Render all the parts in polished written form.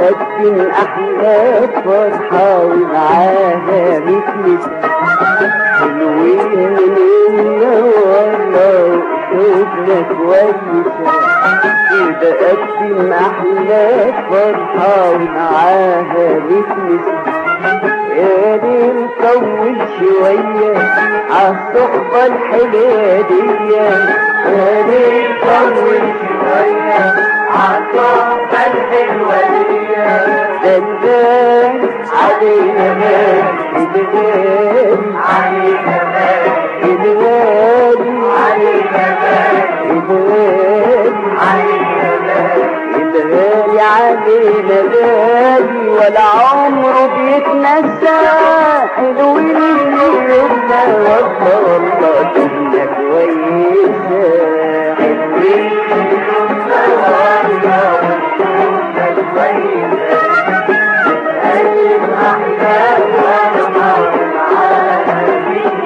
بتقدم أحلى فرحة ومعاها مثل حلوين مننا والله وقلوبنا كويسة. بتقدم أحلى فرحة ومعاها مثل يا ليل طول شوية عالصحبة الحلوة دي، يا ليل طول شوية عالصحبة الحلوة دي. دلال علينا مال دلال علينا مال دلال علينا مال دلال علينا مال دلال علينا مال ولا عمره بيتنسى. حلوين يومنا والله والله كنا كويسة. حلوين يومنا والله كنا كويسة. قلب أحلام ونهار العالمين.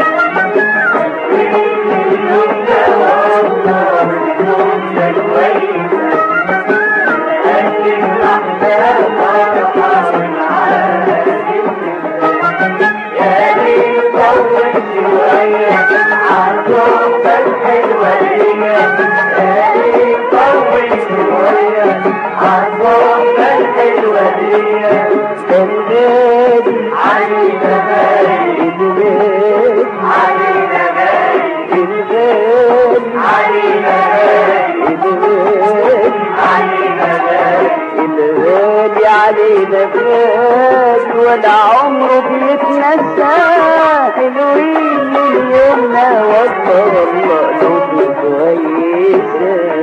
حلوين يومنا والله كنا كويسة. قلب أحلام ونهار العالمين. يا ليل طول شوية عالصحبة الحلوة دي، يا ليل طول شوية عالصحبة الحلوة دي. الغالي علينا غالي الغالي علينا غالي الغالي علينا غالي الغالي علينا غالي الغالي علينا غالي ولا عمره بيتنسى. حلوين من يومنا والله والله قلوبنا كويسة.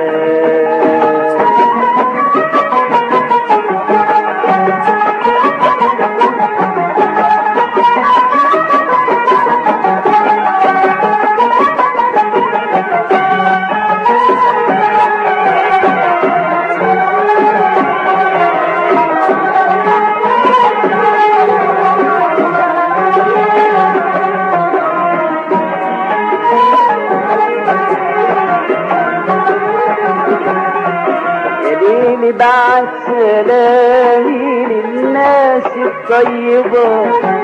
بعد سلامي للناس الطيبة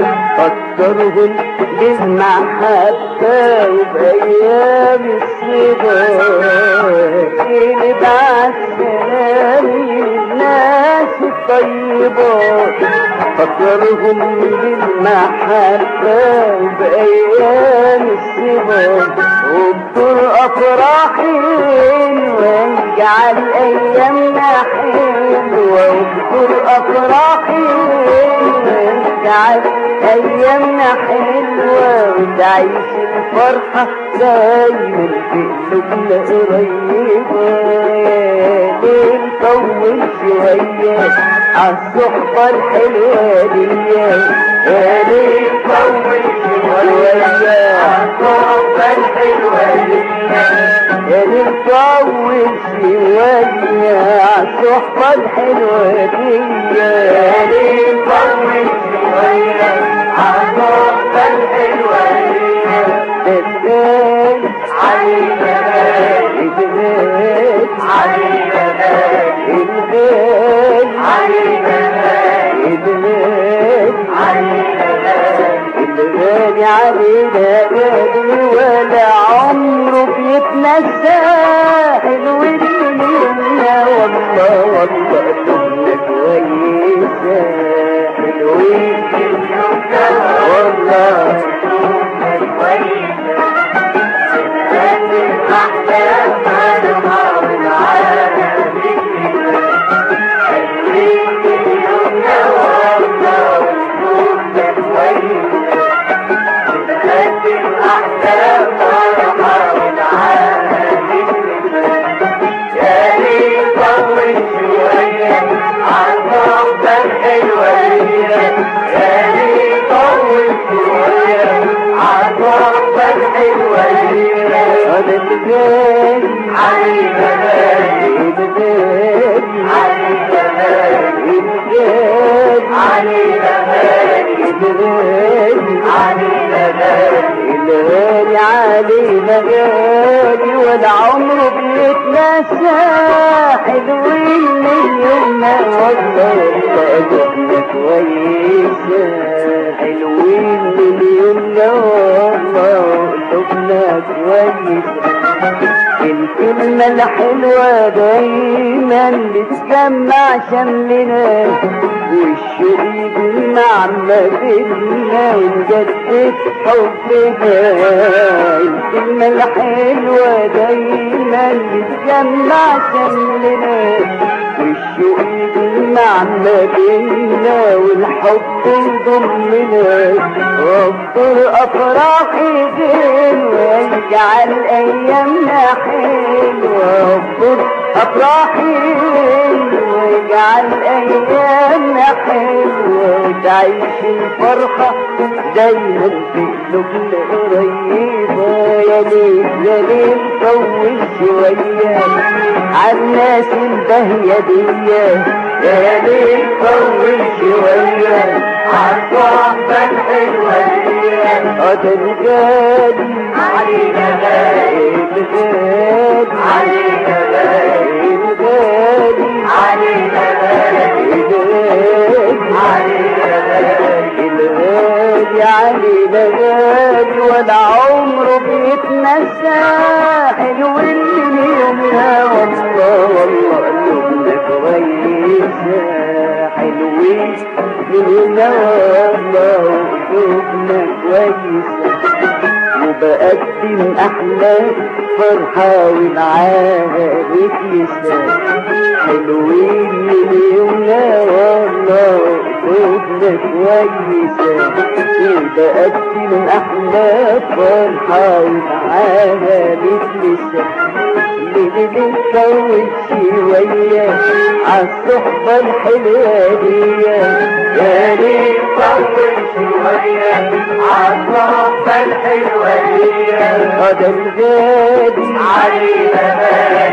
فكرهم بالمحبة وبأيام الصبا. اللي بعد سلامي للناس الطيبة فكرهم بالمحبة وبأيام الصبا. واذكر أفراحي واجعل أيامنا حلوة. واذكر أفراحي واجعل أيامنا حلوة وتعيش الفرحة دايما في قلوبنا قريبة. يا ليل طول شوية عالصحبة الحلوة دي، يا ليل طول شوية عالصحبة الحلوة دي. يا ليل طول شوية عالصحبة الحلوة دي، يا ليل طول شوية عالصحبة الحلوة دي. دلال علينا مال دلال علينا مال دلال علينا مال دلال علينا مال الغالي علينا غالي ولا عمره بيتنسى. حلوين مننا والله والله كنا كويسة. حلوين مننا والله كنا كويسة. قلب أحلام ونهار العالمين. حلوين مننا والله كنا كويسة. قلب أحلام ونهار العالمين. يا ليل طول شوية عالصحبة الحلوة دي، يا ليل طول شوية عالصحبة الحلوة دي. الغالي علينا غالي الغالي علينا غالي الغالي علينا غالي الغالي علينا غالي الغالي علينا غالي غالي ولا عمره بيتنسى حلوين من يومنا والله قلوبنا كويسة حلوين من يومنا والله قلوبنا كويسة الكلمة الحلوة دايما بتجمع شملنا والشوق يجمع ما بينا ونجدد حبنا الكلمة الحلوة دايما بتجمع شملنا والشوق يجمع ما بينا والحب يضمنا وافضل افراحي زين ويجعل ايامنا حلوة وافضل افراحي ويجعل ايامنا حلوة وتعيش الفرحة دايما في قلوبنا قريبة يا ليل يا ليل طول شوية عالناس البهية دي يا ليل طول شوية عالصحبة الحلوة دي ده الغالي علينا غالي الغالي علينا غالي الغالي علينا غالي الغالي علينا غالي الغالي علينا غالي ولا عمره بيتنسى حلوين من يومنا والله والله قلوبنا كويسة حلوين من يومنا والله قلوبنا كويسة وبقدم أحلى فرحة والعارف يسا حلوين من يومنا والله قلوبنا كويسة وبقدم أحلى فرحة والعارف يسا اللي بنكون شوية عالصحبة الحلوة دي يا ليل طول شوية عالصحبة الحلوة دي ده الغالي علينا